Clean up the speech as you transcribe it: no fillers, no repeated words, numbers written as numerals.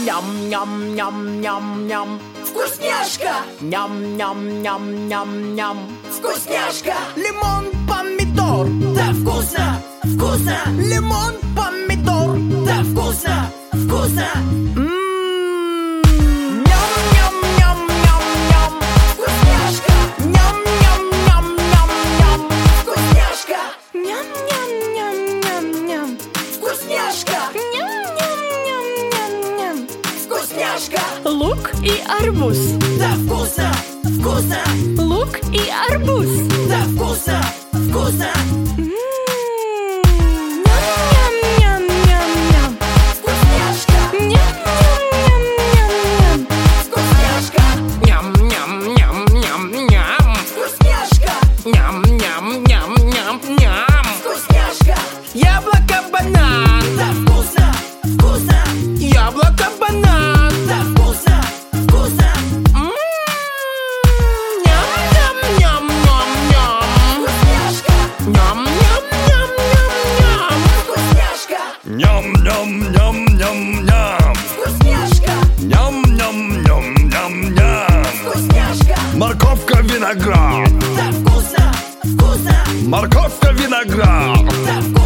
Ням-ням-ням-ням-ням. Вкусняшка! Ням-ням-ням-ням-ням. Вкусняшка! Лимон, помидор. Да вкусно! Вкусно! Лимон, помидор. Да вкусно! Вкусно! Ням-ням-ням-ням-ням. Вкусняшка! Ням-ням-ням-ням-ням. Вкусняшка! Ням-ням-ням-ням-ням. Вкусняшка! Ням-ням-ням-ням-ням. Вкусняшка! Лук и арбуз. Да вкусно! Вкусно! Лук и арбуз. Да вкусно! Вкусно! Ням-ням-ням-ням-ням. Вкусняшка! Ням-ням-ням-ням-ням. Вкусняшка! Ням-ням-ням-ням-ням. Вкусняшка! Ням-ням-ням-ням-ням. Вкусняшка! Яблоко, банан. Да вкусно! Вкусно! Яблоко, банан. Да вкусно! Вкусно! Ням-ням-ням-ням-ням. Вкусняшка! Ням-ням-ням-ням-ням. Вкусняшка! Ням-ням-ням-ням-ням. Вкусняшка! Ням-ням-ням-ням-ням. Вкусняшка! Морковка, виноград. Да вкусно! Вкусно! Морковка, виноград. Да вкусно!